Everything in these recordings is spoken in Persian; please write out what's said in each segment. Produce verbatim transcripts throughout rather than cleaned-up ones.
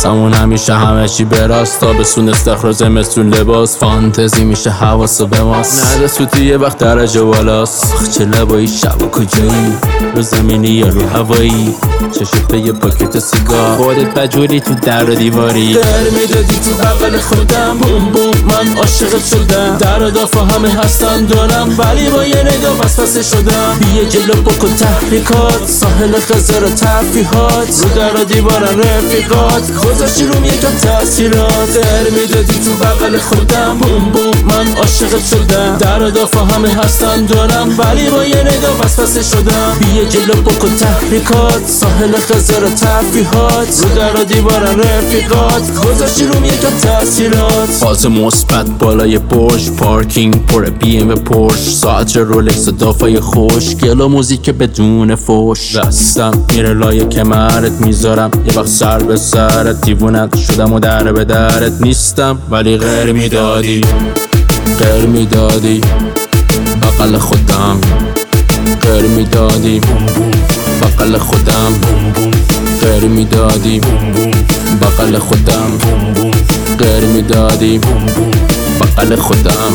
واسمون همیشه همه چی براست، تابستون استخراج زمستون لباس، فانتزی میشه حواسو به ماست، نده سوتی یه وقت درجه بالاست. آخ چه لبایی شب و کجایی، رو زمینی یا رو هوایی، چشت به یه پاکت سیگار، خودت بجوری تو در و دیواری، در میدادی تو بغل خودم، بوم بوم من عاشقت شدم، در و دافا همه هستن دارم، ولی با یه نگاه وسوسه شدم. بیا جلو بکن تحریکات، ساحل خزر و تفریحات، رو در و دیوارن رفیقات، گذاشتی روم یکم تأثیرات، در میدادی تو بغل خودم، بوم بوم من عاشقت شدم، در و دافا همه هستن دارم، ولی با یه نگاه وسوسه شدم. بیا جلو بکن تحریکات، ساحل خزر و تفریحات، رو در و دیوارن رفیقات، گذاشتی روم یکم تأثیرات. فاز مثبت بالای برج، پارکینگ پر بی ام و پورش، ساعت رولکس و دافای خوش، گل و موزیک بدون فوش، دستم میره لای کمرت میذارم، یه وقت سر به سرت، دیوونت شدم و در به درت نیستم، ولی غیر میدادی غیر میدادی بغل خودم، غیر میدادی بغل خودم، غیر میدادی بغل خودم، غیر میدادی بغل خودم.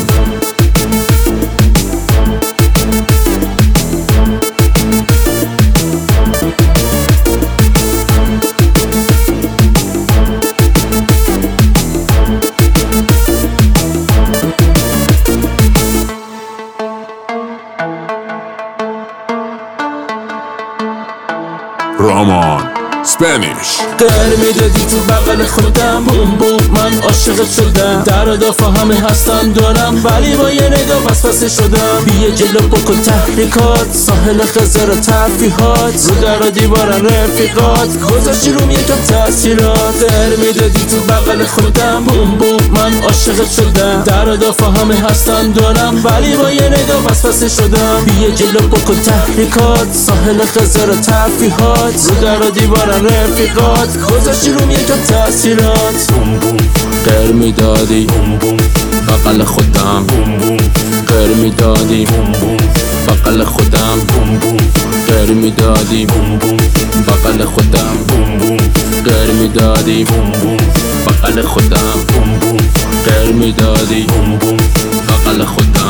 رامان اسپانیش. غیر میدادی تو بغل خودم، بوم بوم من عاشقت شدم، در و دافا همه هستن دارم، ولی با یه نگاه وسوسه شدم. بیا جلو بکن تحریکات، ساحل خزر و تفریحات، رو در و دیوارن رفیقات، گذاشتی روم یکم تأثیرات. غیر میدادی تو بغل خودم، بوم بوم من عاشقت شدم، در و دافا همه هستن دارم، ولی با یه نگاه وسوسه شدم. بیا جلو بکن تحریکات، ساحل خزر و تفریحات، رو در و دیوارن رفیقات، گذاشتی روم یکم تأثیرات. غیر میدادی بغل خودم، غیر میدادی بغل خودم، غیر میدادی بغل خودم، غیر میدادی بغل خودم، غیر میدادی بغل خودم.